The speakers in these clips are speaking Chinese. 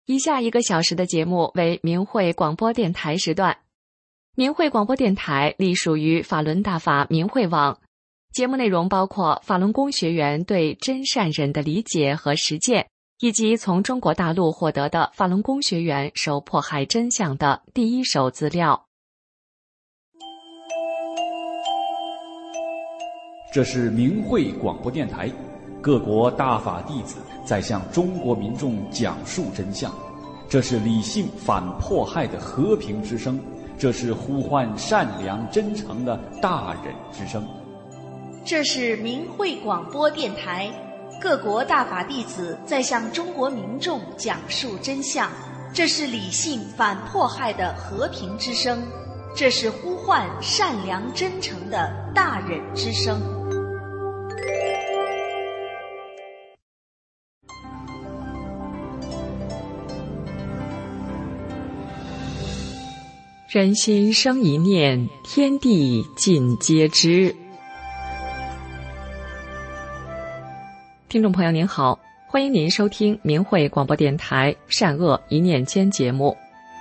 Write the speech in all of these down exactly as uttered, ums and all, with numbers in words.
以下一个小时的节目为明慧广播电台时段。明慧广播电台隶属于法轮大法明慧网，节目内容包括法轮功学员对真善忍的理解和实践，以及从中国大陆获得的法轮功学员受迫害真相的第一手资料。 这是明慧广播电台，各国大法弟子在向中国民众讲述真相，这是理性反迫害的和平之声，这是呼唤善良真诚的大忍之声。 这是明慧广播电台，各国大法弟子在向中国民众讲述真相，这是理性反迫害的和平之声，这是呼唤善良真诚的大忍之声。 人心生一念，天地尽皆知。听众朋友您好，欢迎您收听明慧广播电台善恶一念间节目。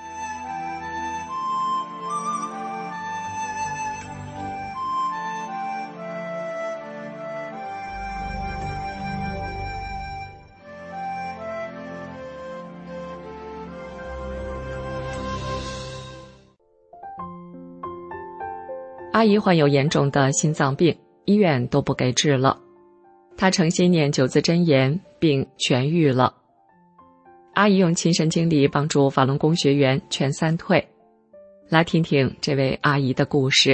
阿姨患有严重的心脏病，医院都不给治了。她诚心念九字真言，并痊愈了。阿姨用亲身经历帮助法轮功学员全三退。来听听这位阿姨的故事。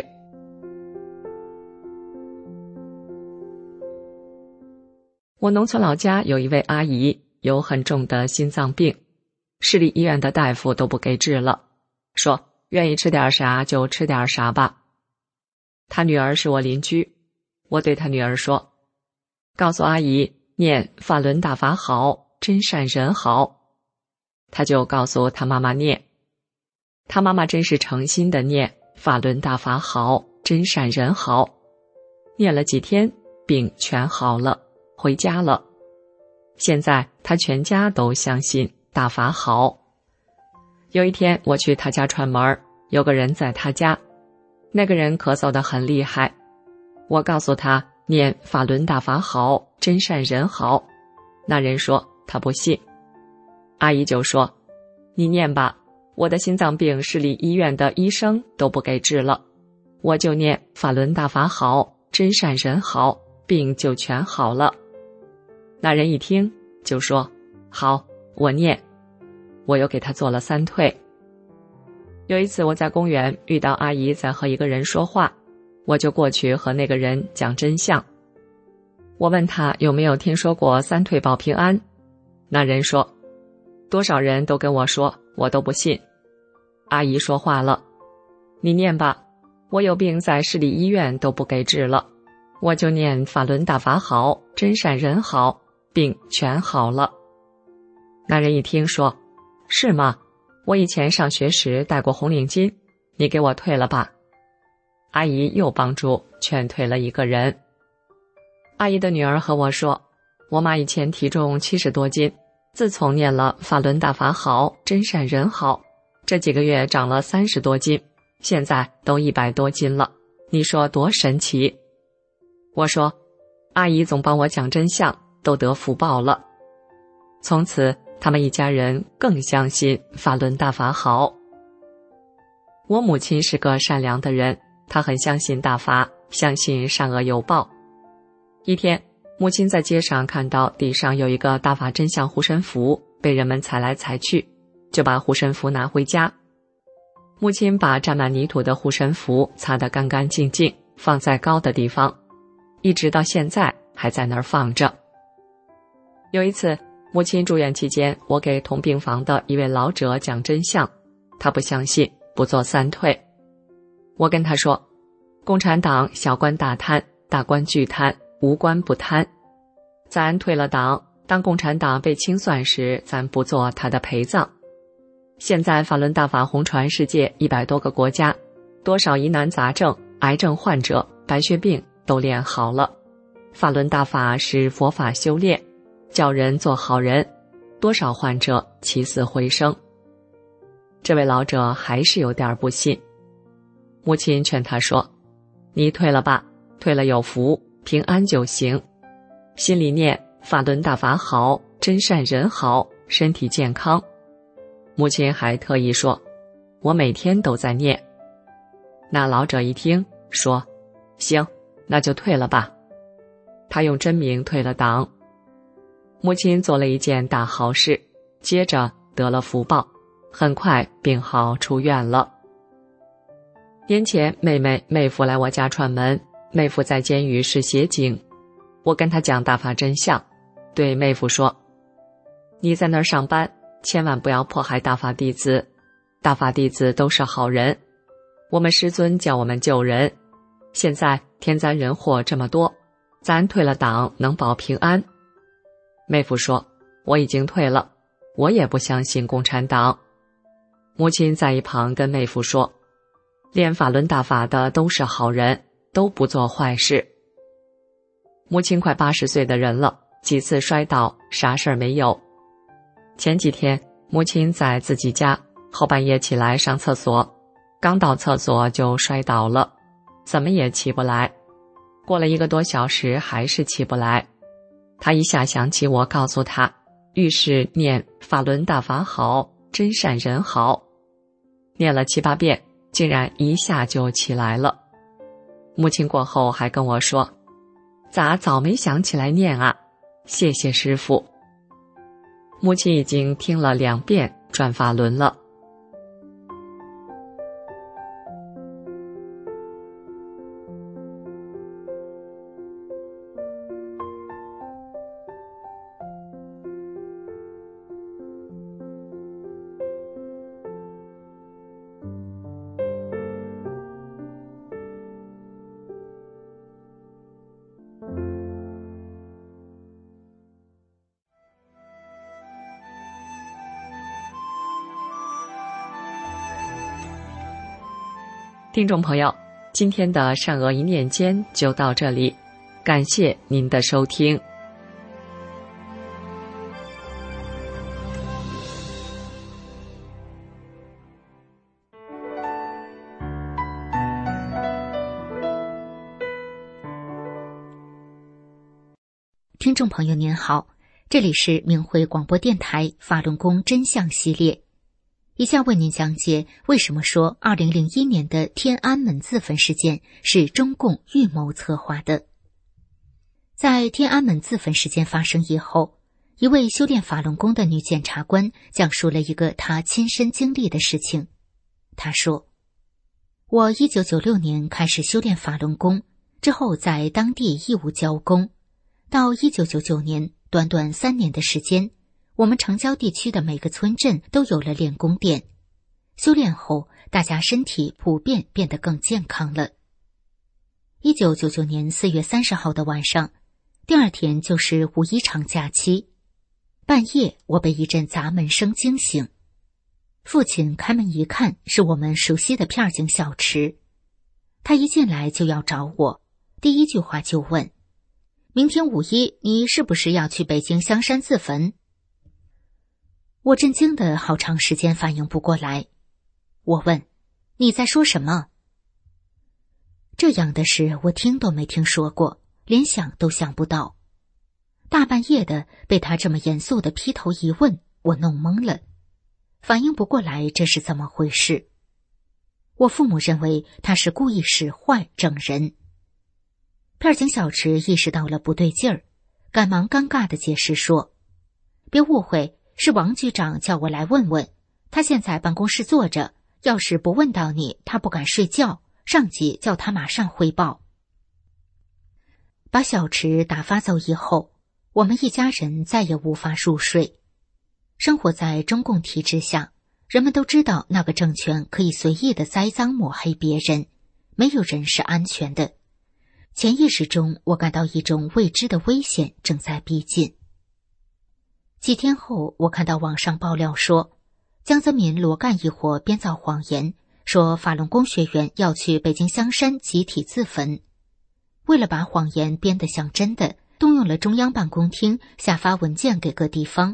我农村老家有一位阿姨，有很重的心脏病，市里医院的大夫都不给治了，说愿意吃点啥就吃点啥吧。他女儿是我邻居，我对他女儿说，告诉阿姨念法轮大法好，真善人好。他就告诉他妈妈念，他妈妈真是诚心的念法轮大法好，真善人好。念了几天，病全好了，回家了。现在他全家都相信大法好。有一天我去他家串门，有个人在他家，那个人咳嗽得很厉害，我告诉他念法轮大法好，真善人好。那人说他不信。阿姨就说，你念吧，我的心脏病市里医院的医生都不给治了，我就念法轮大法好，真善人好，病就全好了。那人一听就说，好，我念。我又给他做了三退。有一次我在公园遇到阿姨在和一个人说话，我就过去和那个人讲真相。我问他有没有听说过三退保平安，那人说，多少人都跟我说，我都不信。阿姨说话了，你念吧，我有病在市里医院都不给治了，我就念法轮大法好，真善人好，病全好了。那人一听说，是吗？我以前上学时戴过红领巾，你给我退了吧。阿姨又帮助劝退了一个人。阿姨的女儿和我说，我妈以前体重七十多斤，自从念了法轮大法好，真善人好，这几个月长了三十多斤，现在都一百多斤了，你说多神奇。我说，阿姨总帮我讲真相，都得福报了。从此他们一家人更相信法轮大法好。我母亲是个善良的人，她很相信大法，相信善恶有报。一天，母亲在街上看到地上有一个大法真相护身符，被人们踩来踩去，就把护身符拿回家。母亲把沾满泥土的护身符擦得干干净净，放在高的地方，一直到现在还在那儿放着。有一次母亲住院期间，我给同病房的一位老者讲真相，他不相信，不做三退。我跟他说，共产党小官大贪，大官巨贪，无官不贪。咱退了党，当共产党被清算时，咱不做他的陪葬。现在法轮大法红传世界一百多个国家，多少疑难杂症、癌症患者、白血病都练好了。法轮大法是佛法修炼，叫人做好人， 多少患者起死回生。这位老者还是有点不信。母亲劝他说，你退了吧，退了有福，平安就行。心里念法轮大法好，真善人好，身体健康。母亲还特意说，我每天都在念。那老者一听说，行，那就退了吧。他用真名退了党。母亲做了一件大好事，接着得了福报，很快病好出院了。年前妹妹妹夫来我家串门，妹夫在监狱是协警，我跟他讲大法真相，对妹夫说，你在那儿上班，千万不要迫害大法弟子，大法弟子都是好人，我们师尊叫我们救人，现在天灾人祸这么多，咱退了党能保平安。妹夫说，我已经退了，我也不相信共产党。母亲在一旁跟妹夫说，练法轮大法的都是好人，都不做坏事。母亲快八十岁的人了，几次摔倒，啥事儿没有。前几天母亲在自己家后半夜起来上厕所，刚到厕所就摔倒了，怎么也起不来。过了一个多小时还是起不来。他一下想起我告诉他，遇事念法轮大法好，真善人好。念了七八遍，竟然一下就起来了。母亲过后还跟我说，咋早没想起来念啊？谢谢师父。母亲已经听了两遍转法轮了。听众朋友，今天的善恶一念间就到这里，感谢您的收听。 听众朋友您好，这里是明慧广播电台法轮功真相系列，以下为您讲解为什么说二零零一年的天安门自焚事件是中共预谋策划的。在天安门自焚事件发生以后，一位修炼法轮功的女检察官讲述了一个她亲身经历的事情。她说，我一九九六年开始修炼法轮功，之后在当地义务教功，到一九九九年，短短三年的时间，我们城郊地区的每个村镇都有了练功店。修炼后，大家身体普遍变得更健康了。一九九九年四月三十号的晚上，第二天就是五一长假期。半夜，我被一阵砸门声惊醒。父亲开门一看，是我们熟悉的片警小池。他一进来就要找我，第一句话就问，明天五一你是不是要去北京香山自焚？我震惊的好长时间反应不过来。我问，你在说什么？这样的事我听都没听说过，连想都想不到。大半夜的被他这么严肃的劈头一问，我弄懵了，反应不过来这是怎么回事。我父母认为他是故意使坏整人。片警小池意识到了不对劲儿，赶忙尴尬地解释说，别误会，是王局长叫我来问问，他现在办公室坐着，要是不问到你，他不敢睡觉，上级叫他马上汇报。把小池打发走以后，我们一家人再也无法入睡。生活在中共体制下，人们都知道那个政权可以随意的栽赃抹黑别人，没有人是安全的。潜意识中，我感到一种未知的危险正在逼近。几天后，我看到网上爆料说，江泽民、罗干一伙编造谎言，说法轮功学员要去北京香山集体自焚。为了把谎言编得像真的，动用了中央办公厅下发文件给各地方，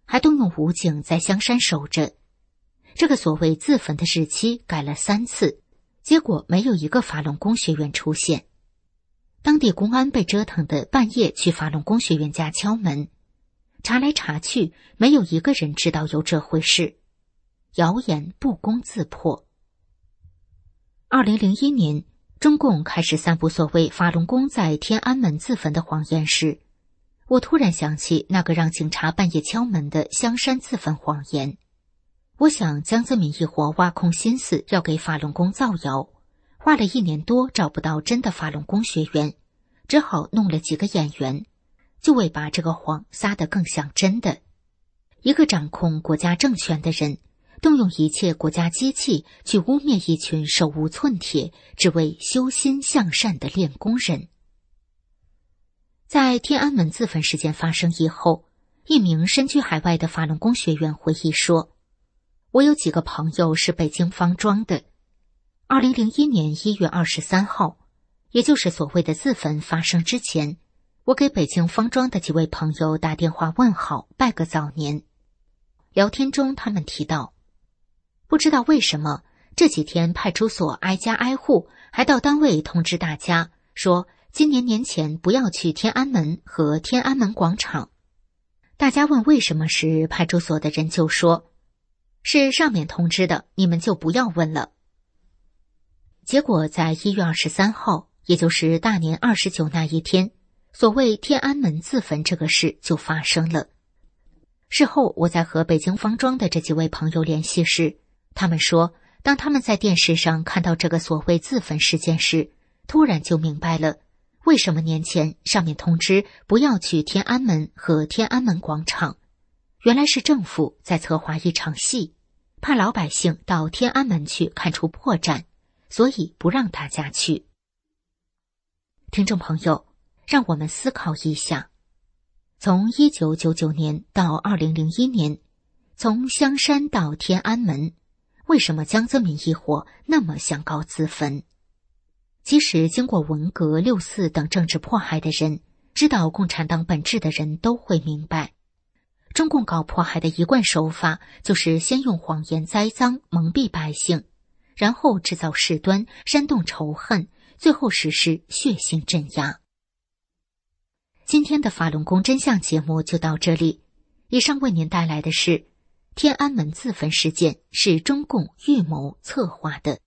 还动用武警在香山守着。这个所谓自焚的日期改了三次，结果没有一个法轮功学员出现。当地公安被折腾的半夜去法轮功学员家敲门，查来查去，没有一个人知道有这回事。谣言不攻自破。二零零一年，中共开始散布所谓法轮功在天安门自焚的谎言时，我突然想起那个让警察半夜敲门的香山自焚谎言。我想江泽民一伙挖空心思要给法轮功造谣，花了一年多找不到真的法轮功学员，只好弄了几个演员，就为把这个谎撒得更像真的。一个掌控国家政权的人，动用一切国家机器去污蔑一群手无寸铁只为修心向善的练功人。在天安门自焚事件发生以后，一名身居海外的法轮功学员回忆说，我有几个朋友是北京方庄的。二零零一年一月二十三号，也就是所谓的自焚发生之前，我给北京方庄的几位朋友打电话问好，拜个早年。聊天中他们提到，不知道为什么这几天派出所挨家挨户，还到单位通知大家说今年年前不要去天安门和天安门广场。大家问为什么时，派出所的人就说，是上面通知的，你们就不要问了。结果在一月二十三号，也就是大年二十九那一天，所谓天安门自焚这个事就发生了。事后我在和北京方庄的这几位朋友联系时，他们说，当他们在电视上看到这个所谓自焚事件时，突然就明白了，为什么年前上面通知不要去天安门和天安门广场。原来是政府在策划一场戏，怕老百姓到天安门去看出破绽，所以不让大家去。听众朋友，让我们思考一下，从一九九九年到二零零一年，从香山到天安门，为什么江泽民一伙那么想搞自焚？即使经过文革、六四等政治迫害的人，知道共产党本质的人都会明白，中共搞迫害的一贯手法就是先用谎言栽赃蒙蔽百姓，然后制造事端，煽动仇恨，最后实施血腥镇压。今天的法轮功真相节目就到这里，以上为您带来的是天安门自焚事件是中共预谋策划的。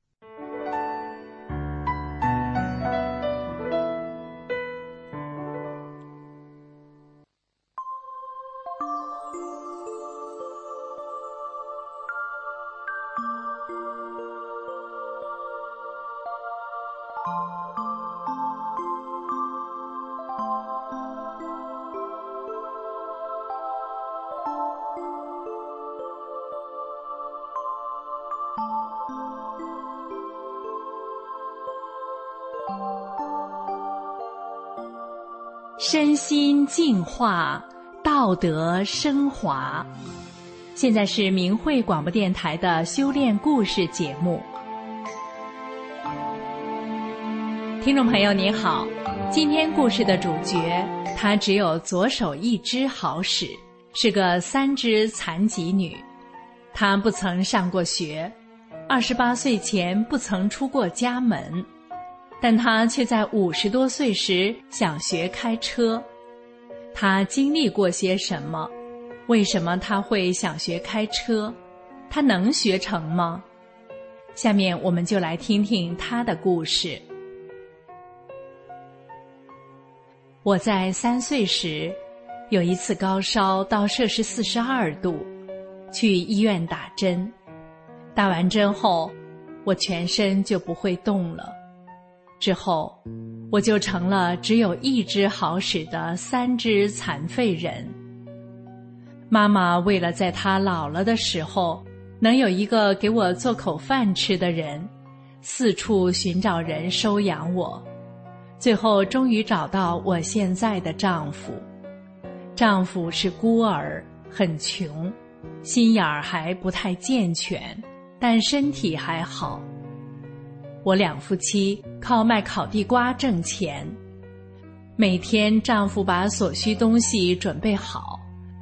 身心净化，道德升华。现在是明慧广播电台的修炼故事节目。听众朋友您好，今天故事的主角，她只有左手一只好使，是个三肢残疾女。她不曾上过学，二十八岁前不曾出过家门。但他却在五十多岁时想学开车。他经历过些什么？为什么他会想学开车？他能学成吗？下面我们就来听听他的故事。我在三岁时，有一次高烧到摄氏四十二度，去医院打针。打完针后，我全身就不会动了。之后，我就成了只有一只好使的三肢残废人。妈妈为了在她老了的时候能有一个给我做口饭吃的人，四处寻找人收养我，最后终于找到我现在的丈夫。丈夫是孤儿，很穷，心眼儿还不太健全，但身体还好。我两夫妻靠卖烤地瓜挣钱，每天丈夫把所需东西准备好，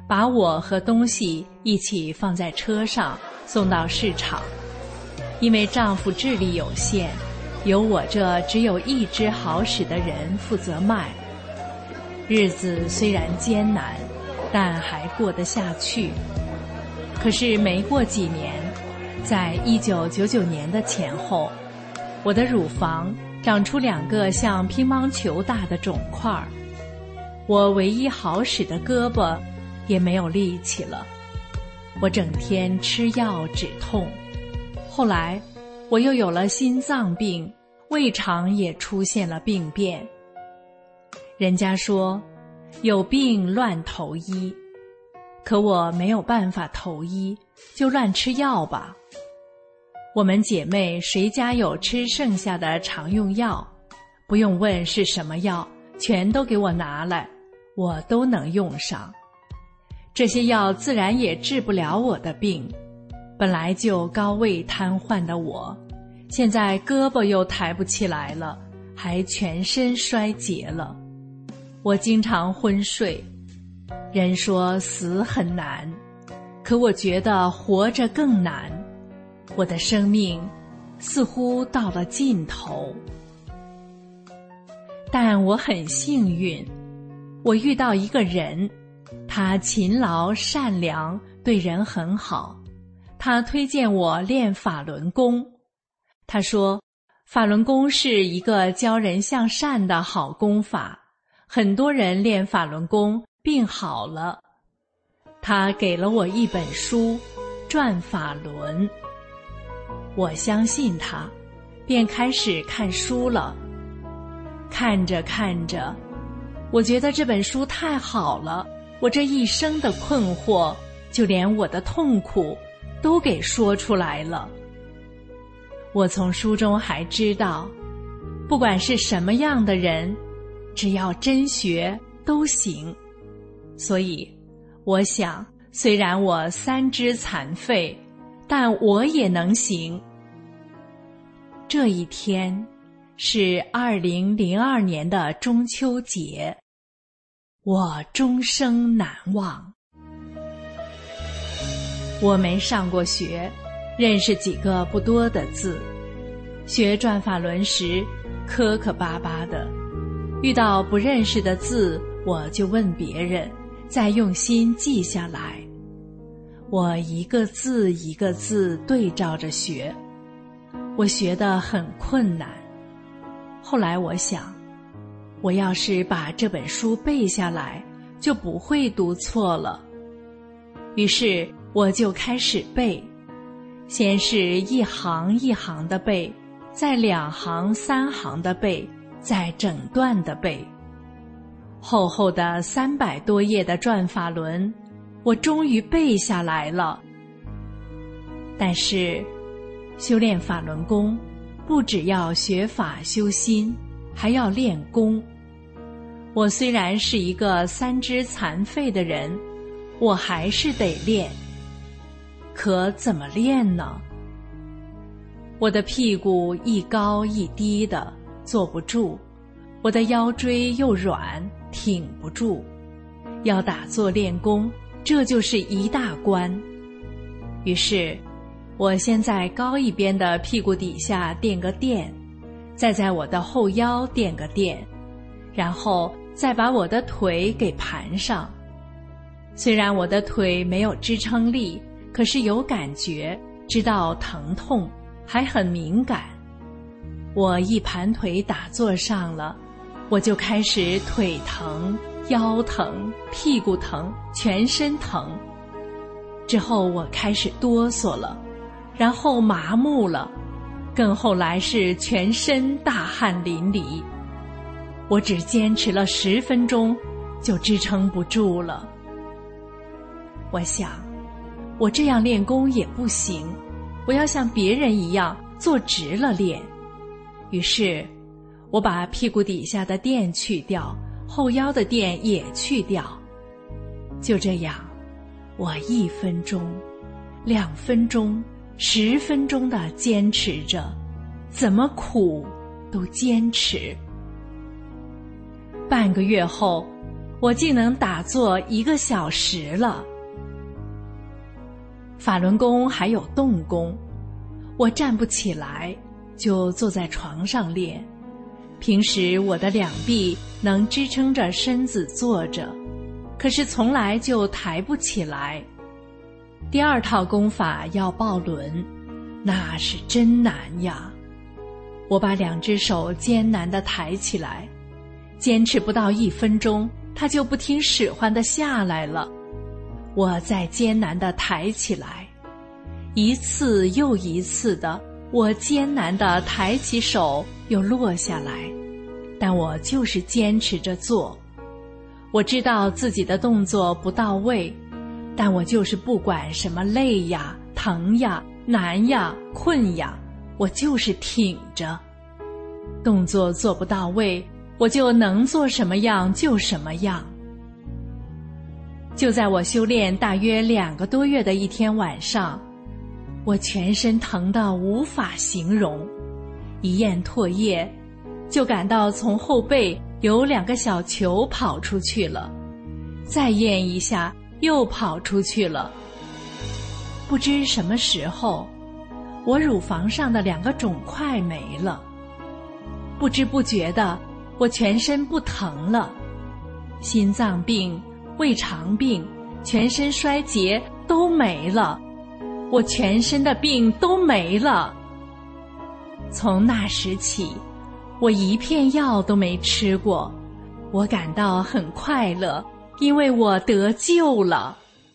把我和东西一起放在车上送到市场。因为丈夫智力有限，由我这只有一只好使的人负责卖。日子虽然艰难，但还过得下去。可是没过几年，在一九九九年的前后，我的乳房长出两个像乒乓球大的肿块，我唯一好使的胳膊也没有力气了。我整天吃药止痛，后来我又有了心脏病，胃肠也出现了病变。人家说有病乱投医，可我没有办法投医，就乱吃药吧。我们姐妹谁家有吃剩下的常用药，不用问是什么药，全都给我拿来，我都能用上。这些药自然也治不了我的病，本来就高位瘫痪的我，现在胳膊又抬不起来了，还全身衰竭了。我经常昏睡，人说死很难，可我觉得活着更难。我的生命似乎到了尽头。但我很幸运，我遇到一个人，他勤劳善良，对人很好。他推荐我练法轮功。他说，法轮功是一个教人向善的好功法，很多人练法轮功病好了。他给了我一本书《转法轮》，我相信他，便开始看书了。看着看着，我觉得这本书太好了，我这一生的困惑，就连我的痛苦都给说出来了。我从书中还知道，不管是什么样的人，只要真学都行。所以我想，虽然我三肢残废，但我也能行。这一天是二零零二年的中秋节，我终生难忘。我没上过学，认识几个不多的字。学转法轮时，磕磕巴巴的，遇到不认识的字，我就问别人，再用心记下来。我一个字一个字对照着学，我学得很困难。后来我想，我要是把这本书背下来，就不会读错了。于是我就开始背，先是一行一行的背，再两行三行的背，再整段的背。厚厚的三百多页的转法轮，我终于背下来了。但是修炼法轮功不只要学法修心，还要练功。我虽然是一个三肢残废的人，我还是得练。可怎么练呢？我的屁股一高一低的，坐不住，我的腰椎又软，挺不住。要打坐练功，这就是一大关。于是我先在高一边的屁股底下垫个垫，再在我的后腰垫个垫，然后再把我的腿给盘上。虽然我的腿没有支撑力，可是有感觉，知道疼痛，还很敏感。我一盘腿打坐上了，我就开始腿疼、腰疼、屁股疼，全身疼。之后我开始哆嗦了，然后麻木了，更后来是全身大汗淋漓。我只坚持了十分钟，就支撑不住了。我想，我这样练功也不行，我要像别人一样坐直了练。于是我把屁股底下的垫去掉，后腰的垫也去掉。就这样，我一分钟、两分钟、十分钟地坚持着，怎么苦都坚持。半个月后， 我竟能打坐一个小时了。法轮功还有动功，我站不起来，就坐在床上练。平时我的两臂能支撑着身子坐着，可是从来就抬不起来。第二套功法要抱轮，那是真难呀。我把两只手艰难地抬起来，坚持不到一分钟，它就不听使唤地下来了。我再艰难地抬起来，一次又一次的，我艰难地抬起手又落下来，但我就是坚持着做。我知道自己的动作不到位，但我就是不管什么累呀、疼呀、难呀、困呀，我就是挺着。动作做不到位，我就能做什么样就什么样。就在我修炼大约两个多月的一天晚上，我全身疼得无法形容，一咽唾液，就感到从后背有两个小球跑出去了，再咽一下又跑出去了。不知什么时候，我乳房上的两个肿块没了。不知不觉的，我全身不疼了，心脏病、胃肠病、全身衰竭都没了，我全身的病都没了。从那时起，我一片药都没吃过，我感到很快乐，因为我得救了。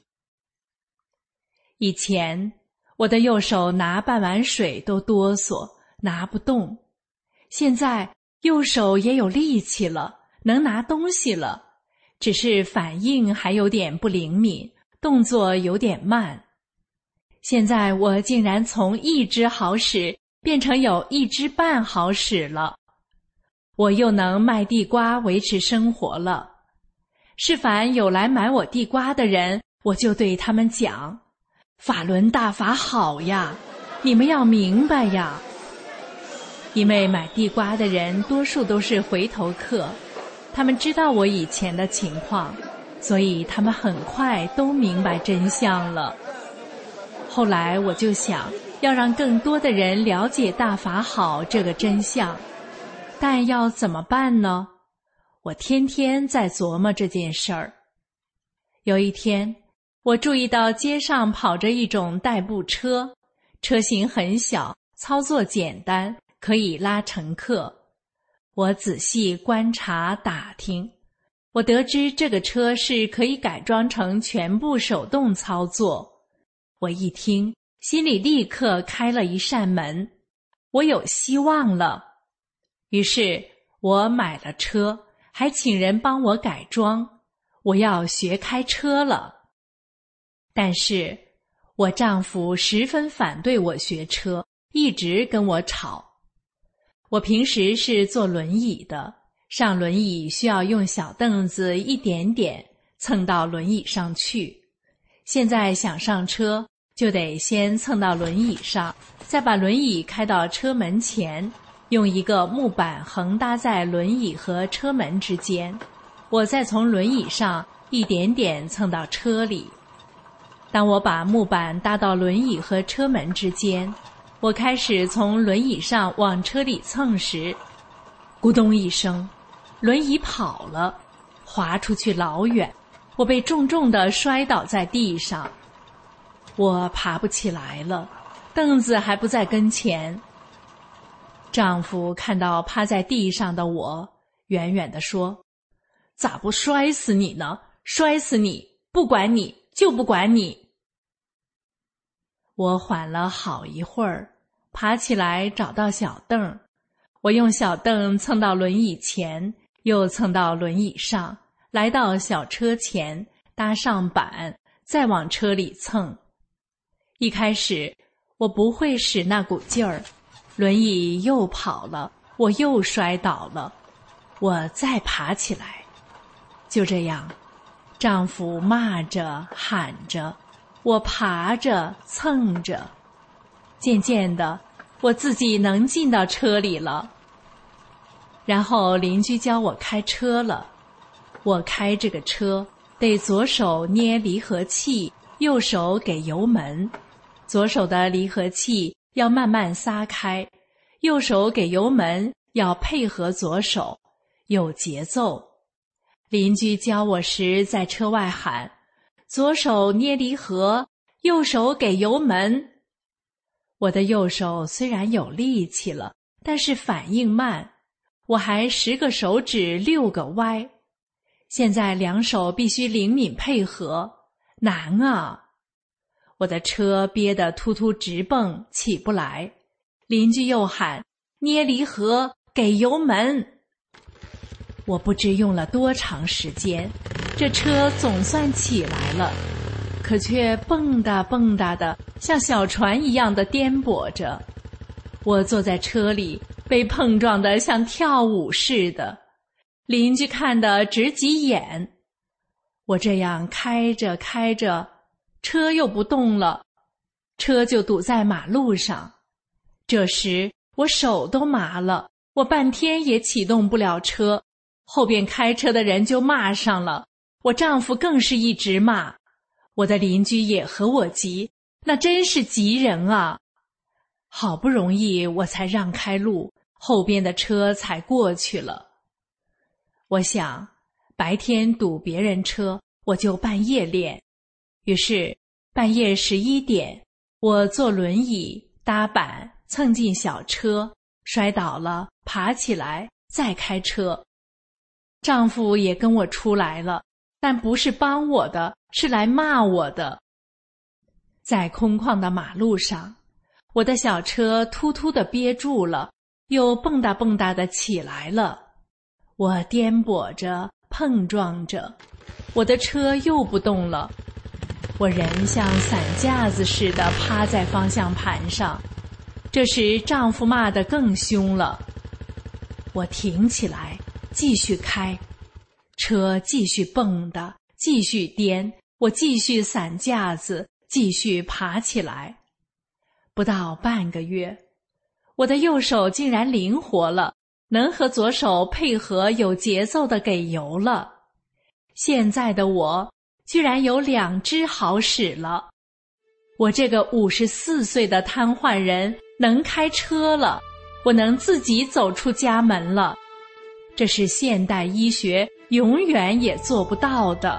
以前，我的右手拿半碗水都哆嗦，拿不动。现在右手也有力气了，能拿东西了，只是反应还有点不灵敏，动作有点慢。现在我竟然从一只好使变成有一只半好使了，我又能卖地瓜维持生活了。是凡有来买我地瓜的人，我就对他们讲，法轮大法好呀，你们要明白呀。因为买地瓜的人多数都是回头客，他们知道我以前的情况，所以他们很快都明白真相了。后来我就想要让更多的人了解大法好这个真相，但要怎么办呢？我天天在琢磨这件事儿。有一天，我注意到街上跑着一种代步车，车型很小，操作简单，可以拉乘客。我仔细观察打听，我得知这个车是可以改装成全部手动操作。我一听，心里立刻开了一扇门，我有希望了。于是我买了车，还请人帮我改装，我要学开车了。但是我丈夫十分反对我学车，一直跟我吵。我平时是坐轮椅的，上轮椅需要用小凳子一点点蹭到轮椅上去。现在想上车，就得先蹭到轮椅上，再把轮椅开到车门前，用一个木板横搭在轮椅和车门之间，我再从轮椅上一点点蹭到车里。当我把木板搭到轮椅和车门之间，我开始从轮椅上往车里蹭时，咕咚一声，轮椅跑了，滑出去老远，我被重重地摔倒在地上。我爬不起来了，凳子还不在跟前。丈夫看到趴在地上的我，远远地说，咋不摔死你呢？摔死你，不管你，就不管你。我缓了好一会儿，爬起来找到小凳，我用小凳蹭到轮椅前，又蹭到轮椅上，来到小车前，搭上板，再往车里蹭。一开始我不会使那股劲儿，轮椅又跑了，我又摔倒了，我再爬起来。就这样，丈夫骂着喊着，我爬着蹭着，渐渐的我自己能进到车里了。然后邻居教我开车了， 我开这个车得左手捏离合器，右手给油门，左手的离合器要慢慢撒开，右手给油门要配合左手，有节奏。邻居教我时在车外喊，左手捏离合，右手给油门。我的右手虽然有力气了，但是反应慢，我还十个手指六个歪。现在两手必须灵敏配合，难啊！我的车憋得突突直蹦，起不来。邻居又喊，捏离合，给油门。我不知用了多长时间，这车总算起来了，可却蹦哒蹦哒的，像小船一样的颠簸着。我坐在车里，被碰撞得像跳舞似的，邻居看得直挤眼。我这样开着开着，车又不动了，车就堵在马路上。这时我手都麻了，我半天也启动不了车，后边开车的人就骂上了，我丈夫更是一直骂。我的邻居也和我急，那真是急人啊！好不容易我才让开路，后边的车才过去了。我想，白天堵别人车，我就半夜练。于是，半夜十一点，我坐轮椅搭板蹭进小车，摔倒了，爬起来，再开车。丈夫也跟我出来了，但不是帮我的，是来骂我的。在空旷的马路上，我的小车突突地憋住了，又蹦哒蹦哒地起来了。我颠簸着，碰撞着，我的车又不动了。我人像散架子似的趴在方向盘上。这时丈夫骂得更凶了。我停起来，继续开，车继续蹦的，继续颠，我继续散架子，继续爬起来。不到半个月，我的右手竟然灵活了，能和左手配合有节奏地给油了。现在的我居然有两只好使了。我这个五十四岁的瘫痪人能开车了，我能自己走出家门了。这是现代医学永远也做不到的。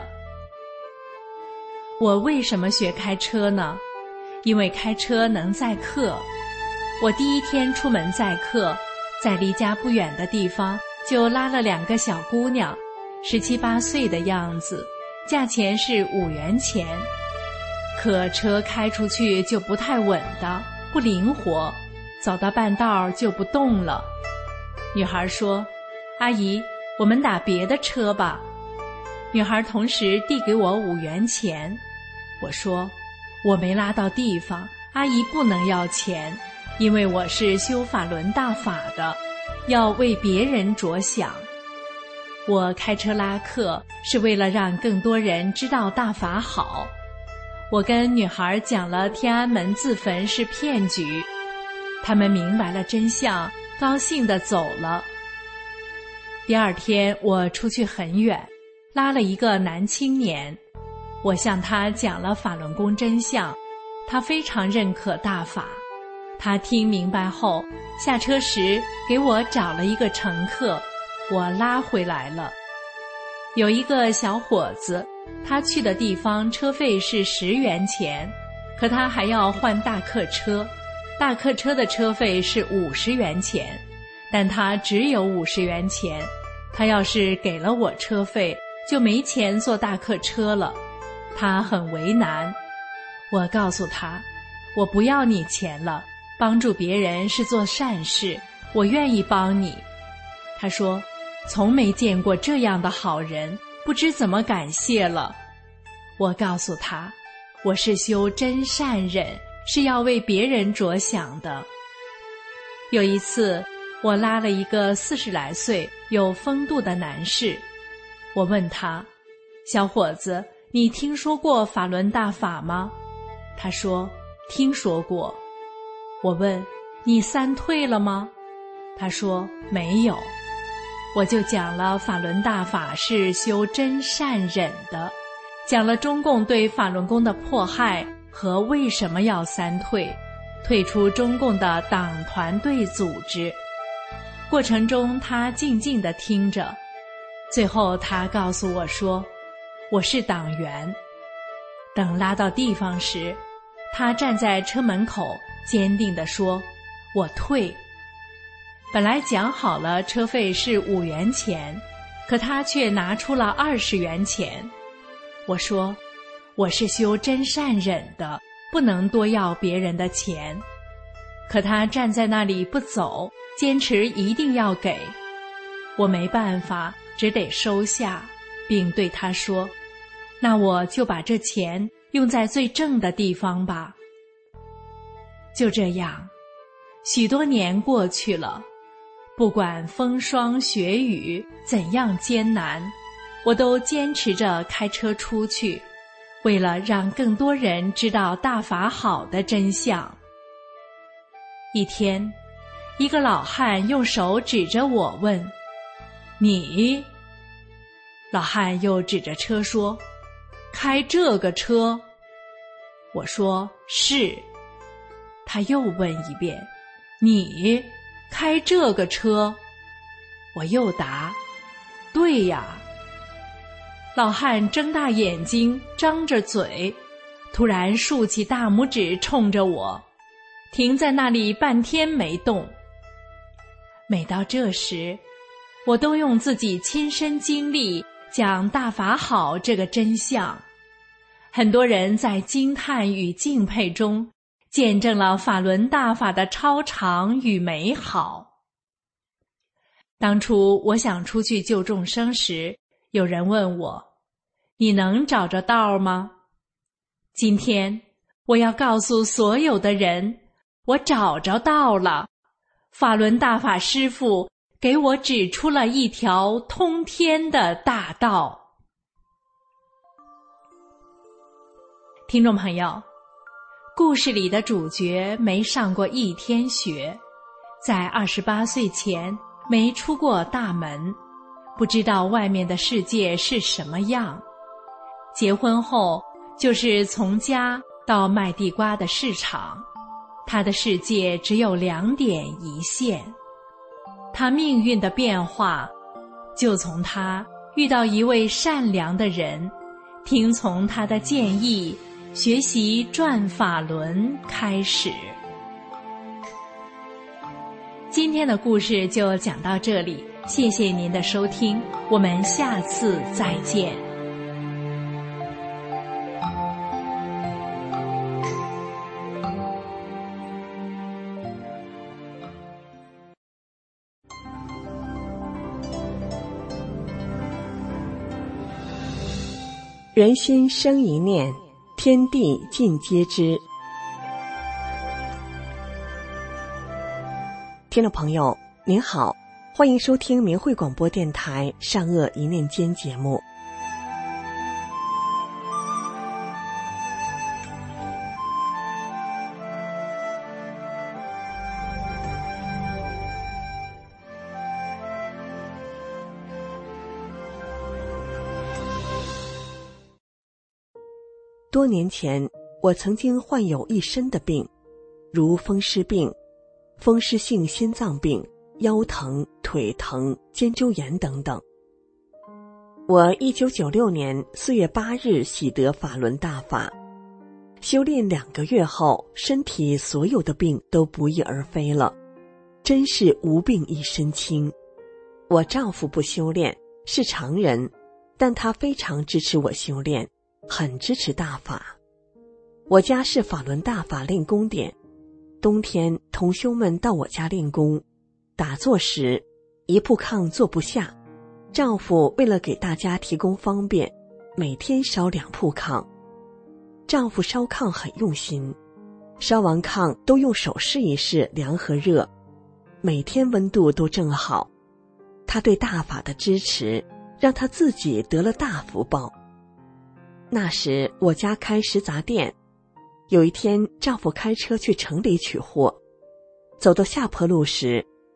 我为什么学开车呢？因为开车能载客。我第一天出门载客，在离家不远的地方就拉了两个小姑娘，十七八岁的样子，价钱是五元钱。可车开出去就不太稳当，不灵活，走到半道就不动了。女孩说，阿姨，我们打别的车吧。女孩同时递给我五元钱。我说，我没拉到地方，阿姨不能要钱，因为我是修法轮大法的，要为别人着想。我开车拉客是为了让更多人知道大法好。我跟女孩讲了天安门自焚是骗局，他们明白了真相，高兴地走了。第二天我出去很远，拉了一个男青年，我向他讲了法轮功真相，他非常认可大法。他听明白后，下车时给我找了一个乘客，我拉回来了。有一个小伙子，他去的地方车费是十元钱，可他还要换大客车，大客车的车费是五十元钱，但他只有五十元钱，他要是给了我车费，就没钱坐大客车了。他很为难。我告诉他，我不要你钱了，帮助别人是做善事，我愿意帮你。他说，从没见过这样的好人，不知怎么感谢了。我告诉他，我是修真善忍，是要为别人着想的。有一次，我拉了一个四十来岁有风度的男士，我问他，小伙子，你听说过法轮大法吗？他说，听说过。我问，你三退了吗？他说，没有。 我就讲了法轮大法是修真善忍的，讲了中共对法轮功的迫害和为什么要三退，退出中共的党团队组织。过程中他静静地听着，最后他告诉我说，我是党员。等拉到地方时，他站在车门口坚定地说，我退。本来讲好了车费是五元钱，可他却拿出了二十元钱。我说，我是修真善忍的，不能多要别人的钱。可他站在那里不走，坚持一定要给。我没办法，只得收下，并对他说，那我就把这钱用在最正的地方吧。就这样，许多年过去了，不管风霜雪雨怎样艰难，我都坚持着开车出去，为了让更多人知道大法好的真相。一天，一个老汉用手指着我问，你？老汉又指着车说，开这个车？我说，是。他又问一遍，你开这个车？我又答，对呀。老汉睁大眼睛，张着嘴，突然竖起大拇指冲着我，停在那里半天没动。每到这时，我都用自己亲身经历讲大法好这个真相。很多人在惊叹与敬佩中见证了法轮大法的超常与美好。当初我想出去救众生时，有人问我，你能找着道吗？今天我要告诉所有的人，我找着道了。法轮大法师父给我指出了一条通天的大道。听众朋友，故事里的主角没上过一天学，在二十八岁前没出过大门，不知道外面的世界是什么样。结婚后就是从家到卖地瓜的市场，他的世界只有两点一线。他命运的变化就从他遇到一位善良的人，听从他的建议，学习转法轮开始。今天的故事就讲到这里，谢谢您的收听，我们下次再见。 人心生一念，天地尽皆知。听众朋友您好，欢迎收听明慧广播电台善恶一念间节目。多年前，我曾经患有一身的病，如风湿病、风湿性心脏病、腰疼、腿疼、肩周炎等等。我一九九六年四月八日喜得法轮大法，修炼两个月后，身体所有的病都不翼而飞了，真是无病一身轻。我丈夫不修炼，是常人，但他非常支持我修炼，很支持大法。我家是法轮大法练功点，冬天同修们到我家练功，打坐时一铺炕坐不下，丈夫为了给大家提供方便，每天烧两铺炕。丈夫烧炕很用心，烧完炕都用手试一试凉和热，每天温度都正好。他对大法的支持，让他自己得了大福报。那时我家开食杂店，有一天丈夫开车去城里取货，走到下坡路时，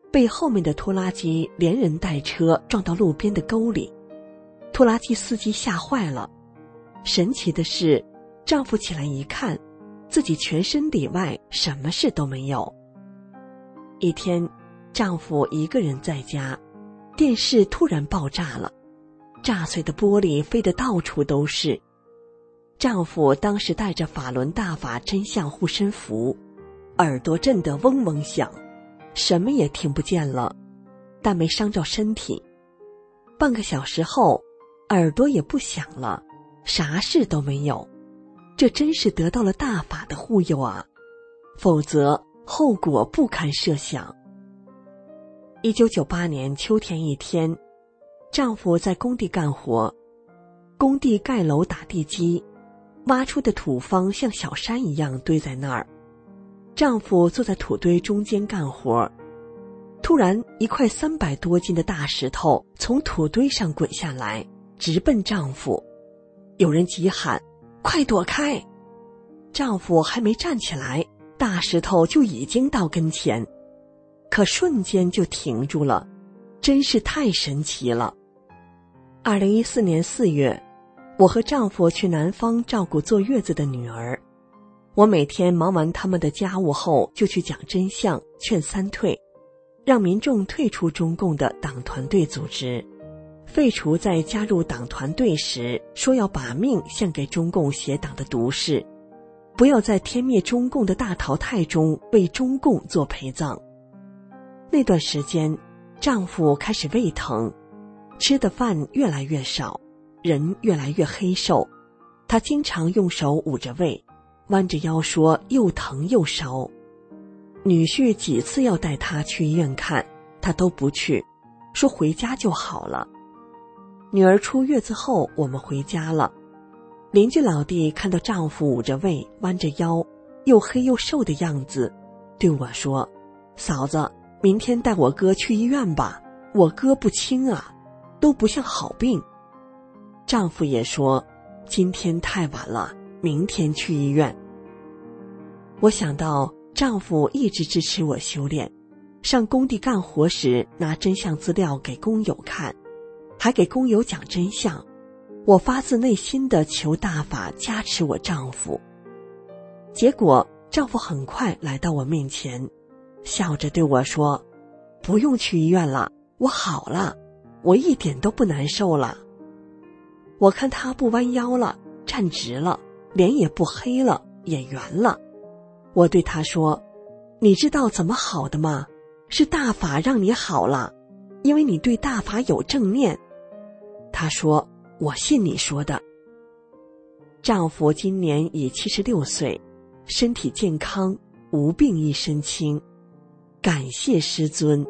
被后面的拖拉机连人带车撞到路边的沟里。拖拉机司机吓坏了。神奇的是，丈夫起来一看，自己全身里外什么事都没有。一天，丈夫一个人在家，电视突然爆炸了，炸碎的玻璃飞得到处都是。丈夫当时带着法轮大法真相护身符，耳朵震得嗡嗡响，什么也听不见了，但没伤着身体。半个小时后，耳朵也不响了，啥事都没有。这真是得到了大法的护佑啊，否则后果不堪设想。一九九八年秋天一天，丈夫在工地干活，工地盖楼打地基，挖出的土方像小山一样堆在那儿。丈夫坐在土堆中间干活，突然一块三百多斤的大石头从土堆上滚下来，直奔丈夫。有人急喊：快躲开！丈夫还没站起来，大石头就已经到跟前，可瞬间就停住了，真是太神奇了。二零一四年四月，我和丈夫去南方照顾坐月子的女儿。我每天忙完他们的家务后，就去讲真相，劝三退，让民众退出中共的党团队组织，废除在加入党团队时说要把命献给中共邪党的毒誓，不要在天灭中共的大淘汰中为中共做陪葬。那段时间，丈夫开始胃疼，吃的饭越来越少，人越来越黑瘦。他经常用手捂着胃，弯着腰说又疼又烧。女婿几次要带他去医院看，他都不去，说回家就好了。女儿出月子后，我们回家了。邻居老弟看到丈夫捂着胃，弯着腰，又黑又瘦的样子，对我说：嫂子，明天带我哥去医院吧，我哥不轻啊，都不像好病。丈夫也说：今天太晚了，明天去医院。我想到丈夫一直支持我修炼，上工地干活时拿真相资料给工友看，还给工友讲真相。我发自内心地求大法加持我丈夫。结果丈夫很快来到我面前，笑着对我说：不用去医院了，我好了，我一点都不难受了。我看他不弯腰了，站直了，脸也不黑了，也圆了。我对他说：你知道怎么好的吗？是大法让你好了，因为你对大法有正念。他说：我信你说的。丈夫今年已七十六岁，身体健康，无病一身轻，感谢师尊。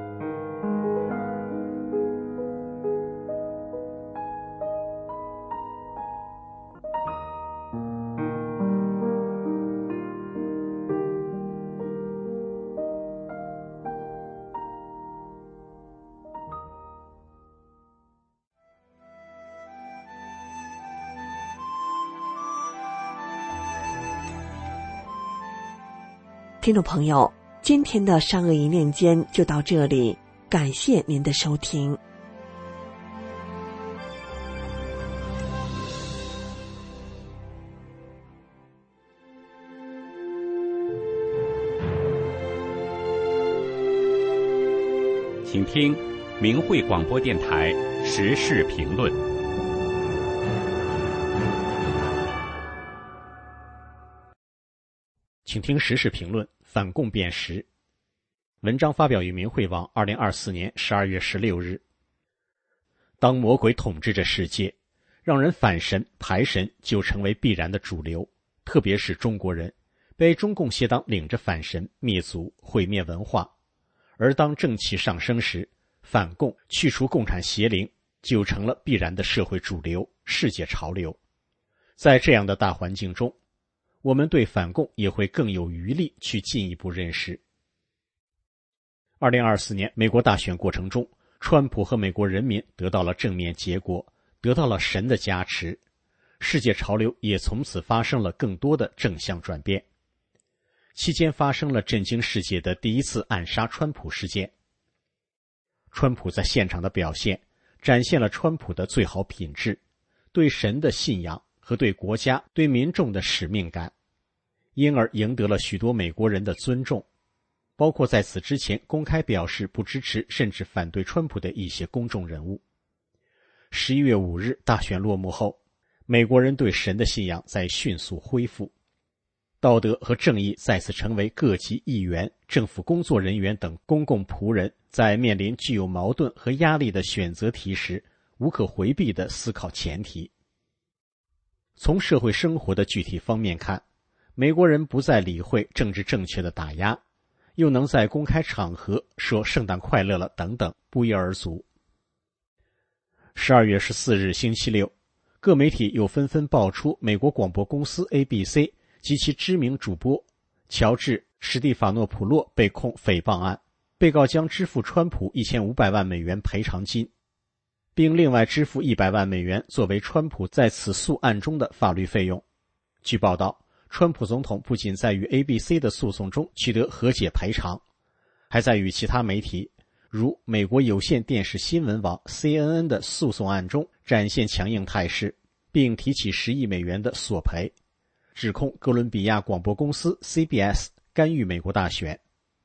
听众朋友，今天的善恶一念间就到这里，感谢您的收听。 请听明慧广播电台时事评论。 请听时事评论，反共辨识。文章发表于明慧网二零二四年十二月十六日。当魔鬼统治着世界，让人反神排神就成为必然的主流，特别是中国人被中共邪党领着反神灭族毁灭文化。而当正气上升时，反共去除共产邪灵就成了必然的社会主流、世界潮流。在这样的大环境中，我们对反共也会更有余力去进一步认识。二零二四年美国大选过程中，川普和美国人民得到了正面结果，得到了神的加持，世界潮流也从此发生了更多的正向转变。期间发生了震惊世界的第一次暗杀川普事件， 川普在现场的表现展现了川普的最好品质，对神的信仰和对国家、对民众的使命感，因而赢得了许多美国人的尊重，包括在此之前公开表示不支持甚至反对川普的一些公众人物。十一月五日大选落幕后，美国人对神的信仰在迅速恢复，道德和正义再次成为各级议员、政府工作人员等公共仆人在面临具有矛盾和压力的选择题时无可回避的思考前提。从社会生活的具体方面看，美国人不再理会政治正确的打压，又能在公开场合说圣诞快乐了等等，不一而足。十二月十四日星期六，各媒体又纷纷爆出美国广播公司 A B C 及其知名主播乔治·史蒂法诺普洛被控诽谤案，被告将支付川普一千五百万美元赔偿金，并另外支付一百万美元作为川普在此诉案中的法律费用。据报道，川普总统不仅在与 A B C 的诉讼中取得和解赔偿，还在与其他媒体如美国有线电视新闻网 C N N 的诉讼案中展现强硬态势，并提起十亿美元的索赔，指控哥伦比亚广播公司 C B S 干预美国大选。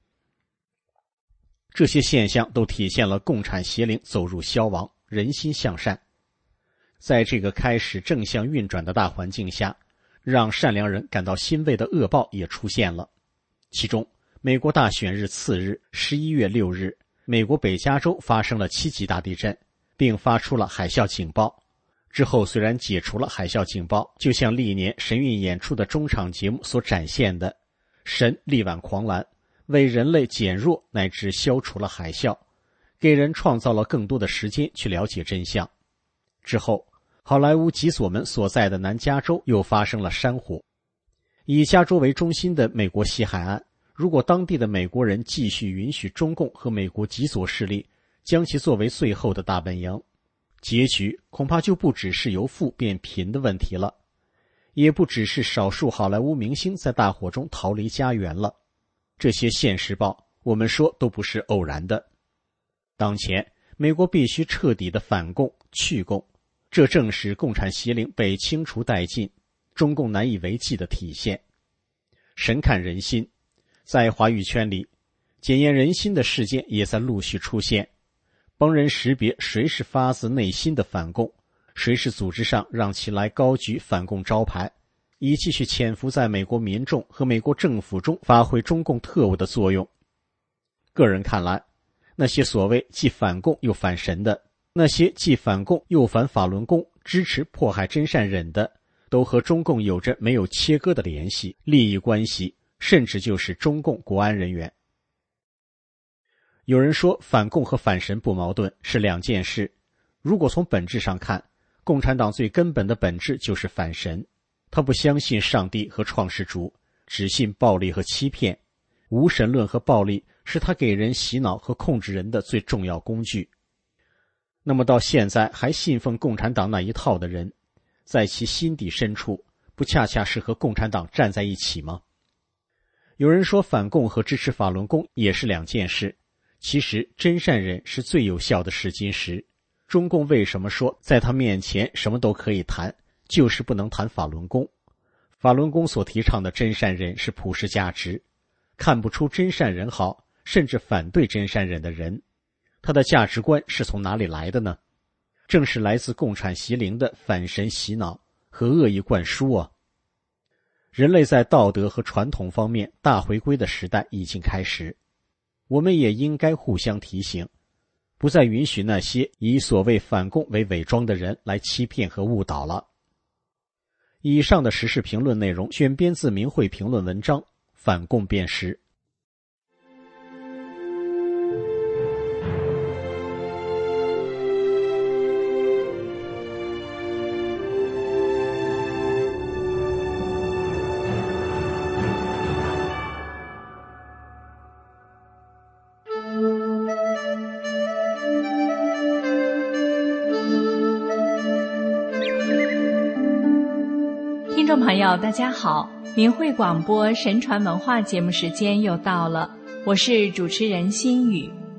这些现象都体现了共产邪灵走入消亡，人心向善。在这个开始正向运转的大环境下，让善良人感到欣慰的恶报也出现了。其中，美国大选日次日十一月六日，美国北加州发生了七级大地震，并发出了海啸警报。之后虽然解除了海啸警报，就像历年神韵演出的中场节目所展现的，神力挽狂澜，为人类减弱乃至消除了海啸，给人创造了更多的时间去了解真相。之后，好莱坞吉索门所在的南加州又发生了山火。以加州为中心的美国西海岸，如果当地的美国人继续允许中共和美国极左势力将其作为最后的大本营，结局恐怕就不只是由富变贫的问题了，也不只是少数好莱坞明星在大火中逃离家园了。这些现实报，我们说都不是偶然的。当前，美国必须彻底的反共、去共，这正是共产邪灵被清除殆尽，中共难以为继的体现。神看人心，在华语圈里，检验人心的事件也在陆续出现，帮人识别谁是发自内心的反共，谁是组织上让其来高举反共招牌，以继续潜伏在美国民众和美国政府中发挥中共特务的作用。个人看来，那些所谓既反共又反神的，那些既反共又反法轮功、支持迫害真善忍的，都和中共有着没有切割的联系、利益关系，甚至就是中共国安人员。有人说反共和反神不矛盾，是两件事。如果从本质上看，共产党最根本的本质就是反神，他不相信上帝和创世主，只信暴力和欺骗，无神论和暴力是他给人洗脑和控制人的最重要工具。那么到现在还信奉共产党那一套的人，在其心底深处，不恰恰是和共产党站在一起吗？有人说反共和支持法轮功也是两件事，其实真善忍是最有效的试金石。中共为什么说在他面前什么都可以谈，就是不能谈法轮功？法轮功所提倡的真善忍是普世价值，看不出真善忍好，甚至反对真善忍的人，他的价值观是从哪里来的呢？正是来自共产邪灵的反神洗脑和恶意灌输啊！人类在道德和传统方面大回归的时代已经开始，我们也应该互相提醒，不再允许那些以所谓反共为伪装的人来欺骗和误导了。以上的时事评论内容选编自明慧评论文章《反共辨识》。 听众朋友大家好，明慧广播神传文化节目时间又到了，我是主持人心雨，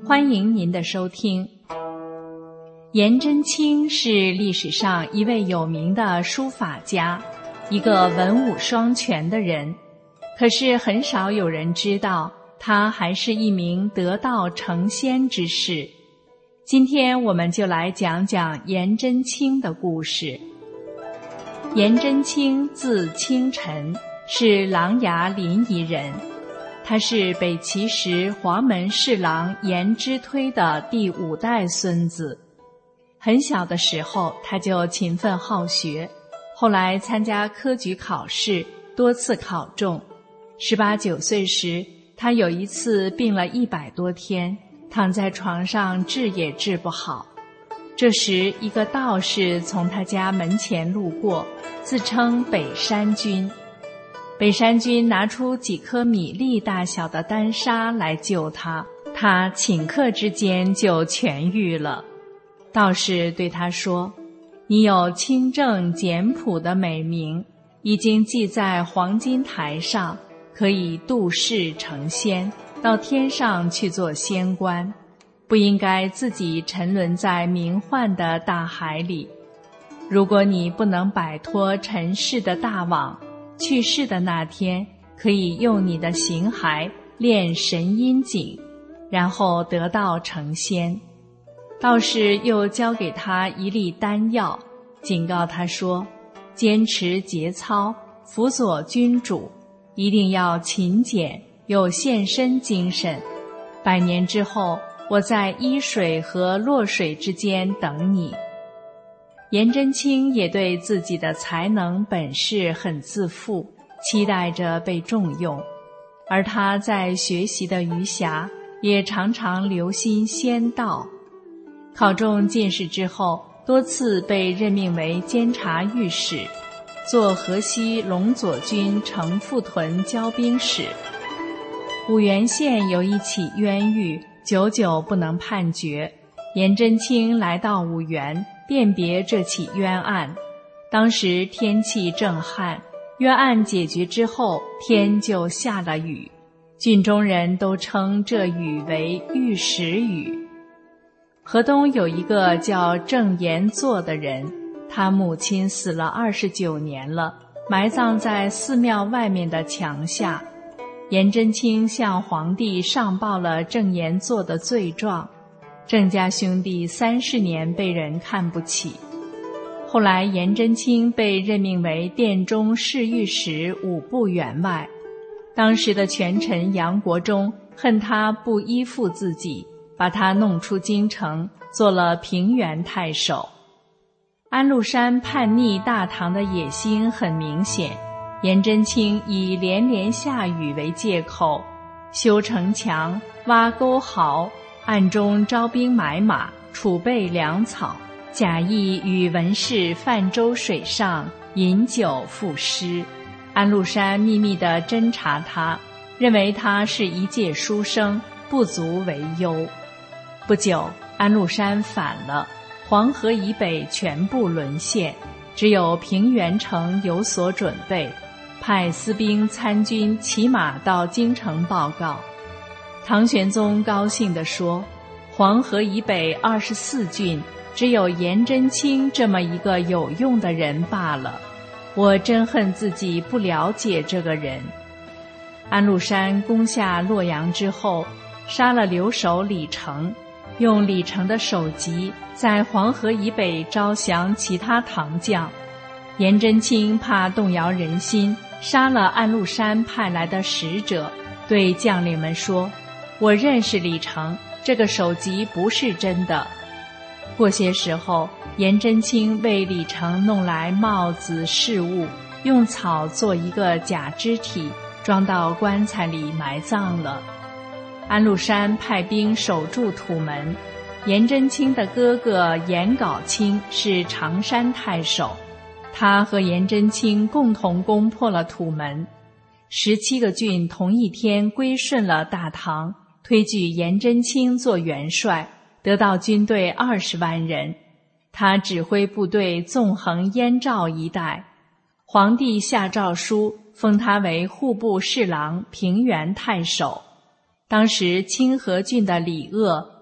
欢迎您的收听。颜真卿是历史上一位有名的书法家，一个文武双全的人，可是很少有人知道他还是一名得道成仙之士。今天我们就来讲讲颜真卿的故事。颜真卿字清晨，是琅琊临沂人，他是北齐时黄门侍郎颜之推的第五代孙子。很小的时候他就勤奋好学，后来参加科举考试，多次考中。十八九岁时，他有一次病了一百多天，躺在床上治也治不好。这时一个道士从他家门前路过，自称北山君。北山君拿出几颗米粒大小的丹砂来救他，他顷刻之间就痊愈了。道士对他说，你有清正简朴的美名，已经记在黄金台上，可以度世成仙，到天上去做仙官，不应该自己沉沦在名幻的大海里。如果你不能摆脱尘世的大网，去世的那天可以用你的形骸炼神阴井，然后得道成仙。道士又交给他一粒丹药，警告他说，坚持节操，辅佐君主，一定要勤俭，有献身精神。百年之后，我在伊水和洛水之间等你。颜真卿也对自己的才能本事很自负，期待着被重用，而他在学习的余暇也常常留心仙道。考中进士之后，多次被任命为监察御史，做河西龙左军程复屯交兵使。五原县有一起冤狱，久久不能判决。颜真卿来到五原，辨别这起冤案。当时天气正旱，冤案解决之后，天就下了雨，郡中人都称这雨为玉石雨。河东有一个叫郑延作的人，他母亲死了二十九年了，埋葬在寺庙外面的墙下。颜真卿向皇帝上报了郑延作的罪状，郑家兄弟三十年被人看不起。后来颜真卿被任命为殿中侍御史五部员外，当时的权臣杨国忠恨他不依附自己，把他弄出京城，做了平原太守。安禄山叛逆大唐的野心很明显，颜真卿以连连下雨为借口，修城墙，挖沟壕，暗中招兵买马，储备粮草，假意与文士泛舟水上，饮酒赋诗。安禄山秘密地侦察他，认为他是一介书生，不足为忧。不久，安禄山反了，黄河以北全部沦陷，只有平原城有所准备，派私兵参军骑马到京城报告。唐玄宗高兴地说，黄河以北二十四郡，只有颜真卿这么一个有用的人罢了，我真恨自己不了解这个人。安禄山攻下洛阳之后，杀了留守李成，用李成的首级在黄河以北招降其他唐将。颜真卿怕动摇人心，杀了安禄山派来的使者，对将领们说，我认识李成，这个首级不是真的。过些时候，颜真卿为李成弄来帽子饰物，用草做一个假肢体，装到棺材里埋葬了。安禄山派兵守住土门，颜真卿的哥哥颜杲卿是常山太守，他和颜真卿共同攻破了土门。十七个郡同一天归顺了大唐，推举颜真卿做元帅，得到军队二十万人。他指挥部队纵横燕赵一带，皇帝下诏书封他为户部侍郎、平原太守。当时清河郡的李鄂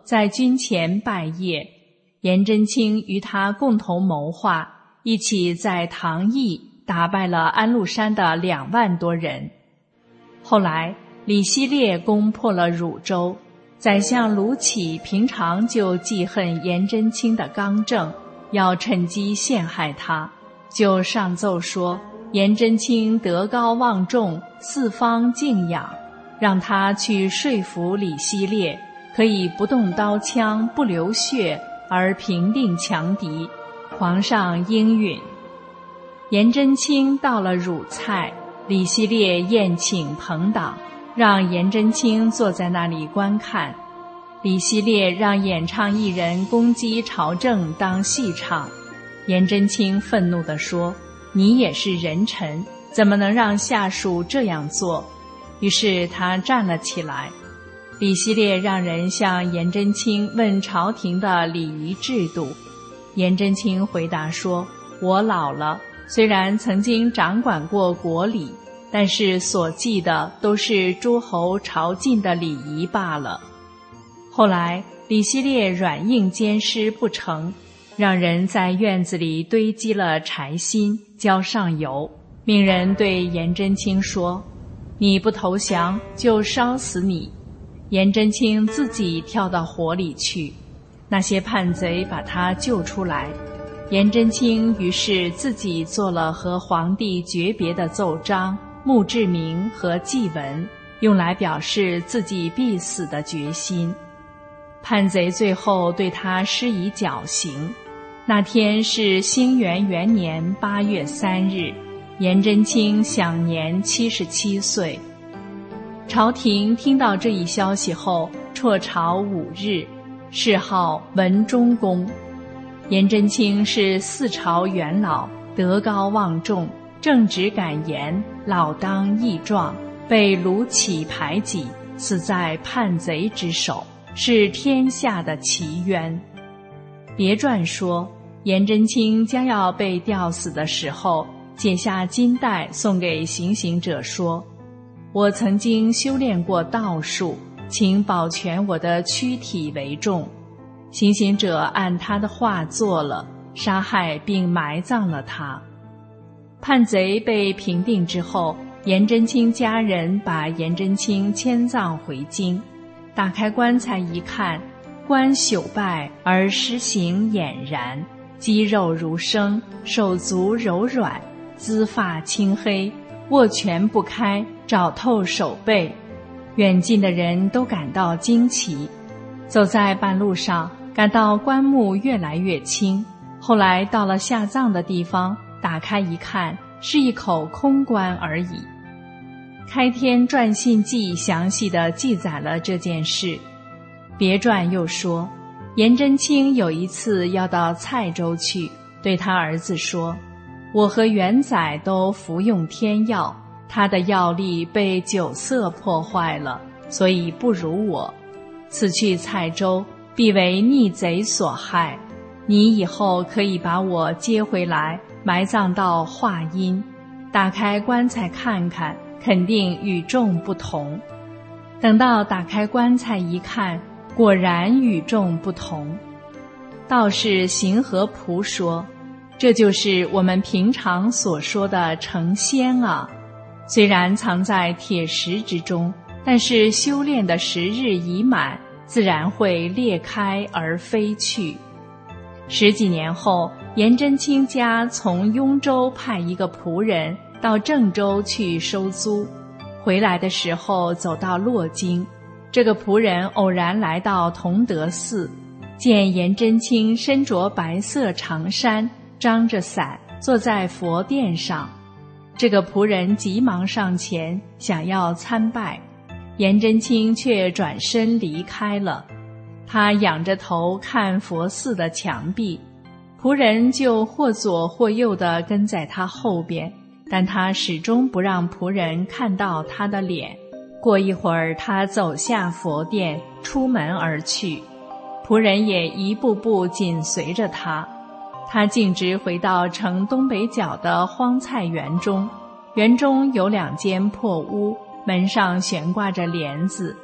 在军前拜谒，颜真卿与他共同谋划，一起在唐邑打败了安禄山的两万多人。后来李希烈攻破了汝州，宰相卢杞平常就记恨颜真卿的刚正，要趁机陷害他，就上奏说颜真卿德高望重，四方敬仰，让他去说服李希烈，可以不动刀枪，不流血而平定强敌。皇上应允。颜真卿到了汝蔡，李希烈宴请朋党，让颜真卿坐在那里观看。李希烈让演唱艺人攻击朝政当戏唱，颜真卿愤怒地说：你也是人臣，怎么能让下属这样做？于是他站了起来。李希烈让人向颜真卿问朝廷的礼仪制度。颜真卿回答说：我老了，虽然曾经掌管过国礼，但是所记的都是诸侯朝觐的礼仪罢了。后来李希烈软硬兼施不成，让人在院子里堆积了柴薪，浇上油，命人对颜真卿说：你不投降就烧死你。颜真卿自己跳到火里去，那些叛贼把他救出来。颜真卿于是自己做了和皇帝诀别的奏章、墓志铭和祭文，用来表示自己必死的决心。叛贼最后对他施以绞刑。那天是兴元元年八月三日，颜真卿享年七十七岁。朝廷听到这一消息后，辍朝五日，谥号文忠公。颜真卿是四朝元老，德高望重，正直敢言，老当益壮，被卢杞排挤，死在叛贼之手，是天下的奇冤。别传说，颜真卿将要被吊死的时候，解下金带送给行刑者说：我曾经修炼过道术，请保全我的躯体为重。行刑者按他的话做了，杀害并埋葬了他。叛贼被平定之后，颜真卿家人把颜真卿迁葬回京。打开棺材一看，棺朽败而尸形俨然，肌肉如生，手足柔软，姿发青黑，握拳不开，爪透手背。远近的人都感到惊奇。走在半路上，感到棺木越来越轻，后来到了下葬的地方，打开一看，是一口空棺而已。开天传信记详细地记载了这件事。别传又说，颜真卿有一次要到蔡州去，对他儿子说：我和元载都服用天药，他的药力被酒色破坏了，所以不如我。此去蔡州，必为逆贼所害。你以后可以把我接回来，埋葬到华阴。打开棺材看看，肯定与众不同。等到打开棺材一看，果然与众不同。道士行和仆说：这就是我们平常所说的成仙啊！虽然藏在铁石之中，但是修炼的时日已满，自然会裂开而飞去。十几年后，颜真卿家从雍州派一个仆人到郑州去收租，回来的时候走到洛京，这个仆人偶然来到同德寺，见颜真卿身着白色长衫，张着伞，坐在佛殿上。这个仆人急忙上前想要参拜，颜真卿却转身离开了。他仰着头看佛寺的墙壁，仆人就或左或右地跟在他后边，但他始终不让仆人看到他的脸。过一会儿，他走下佛殿，出门而去，仆人也一步步紧随着他。他径直回到城东北角的荒菜园中，园中有两间破屋，门上悬挂着帘子。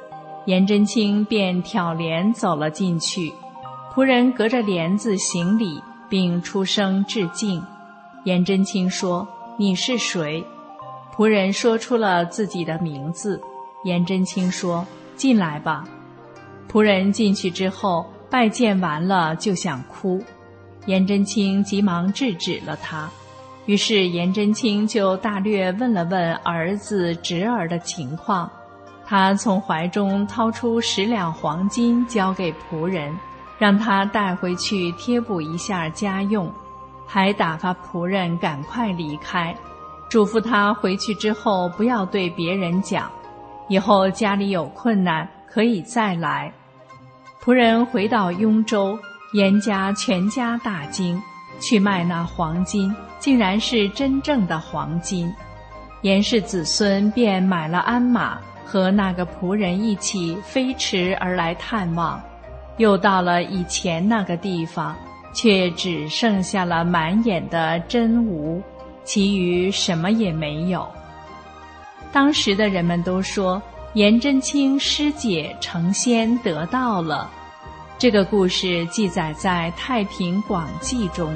颜真卿便挑帘走了进去，仆人隔着帘子行礼，并出声致敬。颜真卿说：“你是谁？”仆人说出了自己的名字。颜真卿说：“进来吧。”仆人进去之后，拜见完了就想哭，颜真卿急忙制止了他。于是颜真卿就大略问了问儿子侄儿的情况，他从怀中掏出十两黄金交给仆人，让他带回去贴补一下家用，还打发仆人赶快离开，嘱咐他回去之后不要对别人讲，以后家里有困难可以再来。仆人回到雍州，颜家全家大惊，去卖那黄金，竟然是真正的黄金。颜氏子孙便买了鞍马，和那个仆人一起飞驰而来探望。又到了以前那个地方，却只剩下了满眼的真无，其余什么也没有。当时的人们都说颜真卿师姐成仙得道了。这个故事记载在《太平广记》中。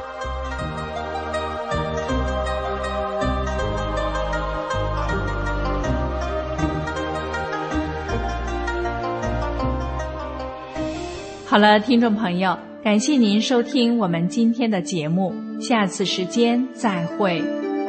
好了，听众朋友，感谢您收听我们今天的节目，下次时间再会。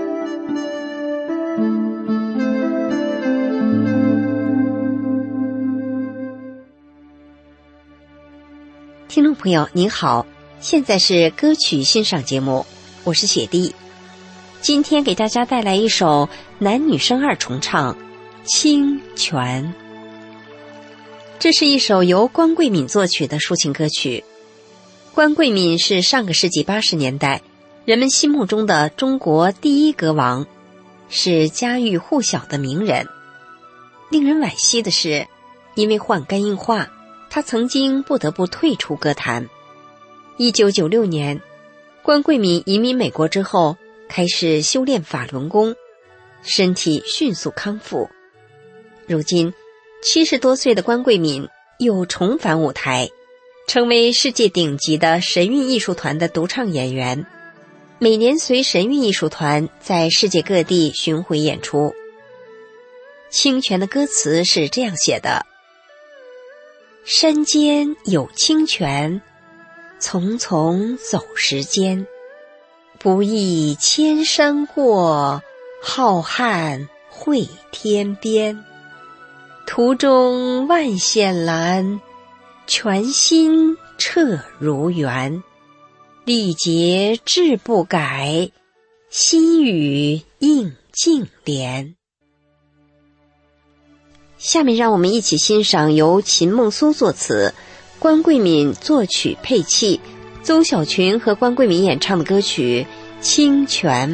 听众朋友您好，现在是歌曲欣赏节目，我是雪莉。今天给大家带来一首男女生二重唱《清泉》。这是一首由关桂敏作曲的抒情歌曲。关桂敏是上个世纪八十年代人们心目中的中国第一歌王，是家喻户晓的名人。令人惋惜的是，因为患肝硬化，他曾经不得不退出歌坛。一九九六年，关桂敏移民美国之后，开始修炼法轮功，身体迅速康复。如今七十多岁的关桂敏又重返舞台，成为世界顶级的神韵艺术团的独唱演员，每年随神韵艺术团在世界各地巡回演出。清泉的歌词是这样写的：山间有清泉，丛丛走时间，不忆千山过，浩瀚会天边。途中万险拦，泉心澈如源。历劫志不改，心语应净莲。下面让我们一起欣赏由秦梦苏作词，关桂敏作曲配器，邹小群和关桂敏演唱的歌曲《清泉》。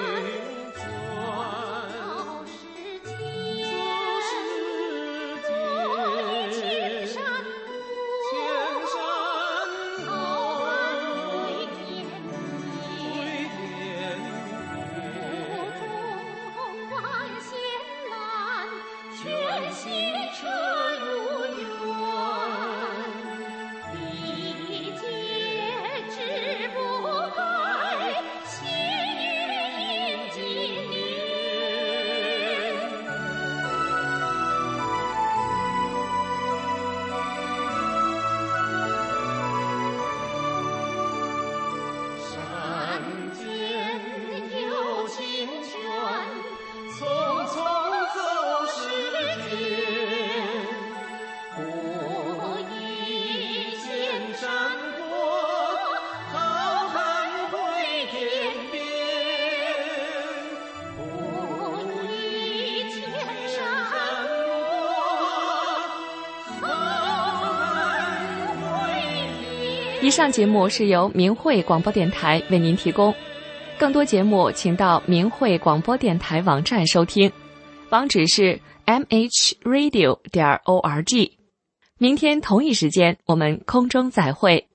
走时间以上节目是由明慧广播电台为您提供，更多节目请到明慧广播电台网站收听，网址是 m h radio 点 org。明天同一时间我们空中再会。